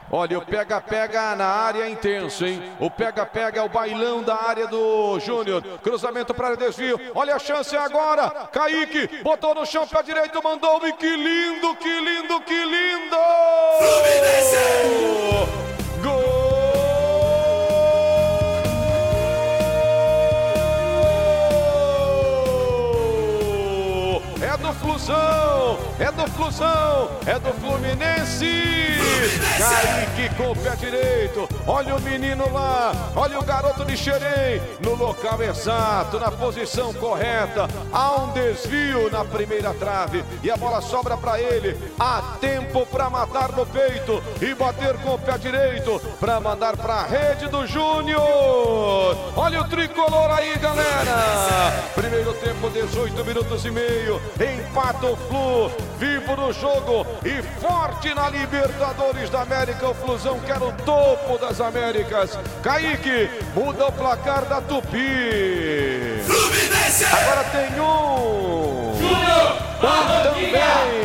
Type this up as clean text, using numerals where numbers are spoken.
Olha, o pega-pega na área é intenso, hein? O pega-pega é o bailão da área do Júnior. Cruzamento para desvio. Olha a chance agora. Kaique botou no chão, pé direito, mandou. E que lindo, que lindo, que lindo! Gol! É do Flusão, é do Flusão, é do Fluminense. Kaique com o pé direito, olha o menino lá, olha o garoto de Xerém, no local exato, na posição correta. Há um desvio na primeira trave e a bola sobra para ele. Há tempo para matar no peito e bater com o pé direito para mandar para a rede do Júnior. Olha o tricolor aí, galera. Primeiro tempo, 18 minutos e meio. Empata o Flu, vivo no jogo e forte na Libertadores da América. O Flusão quer o topo das Américas. Kaique muda o placar da Tupi. Fluminense! Agora tem um. Júnior! Também.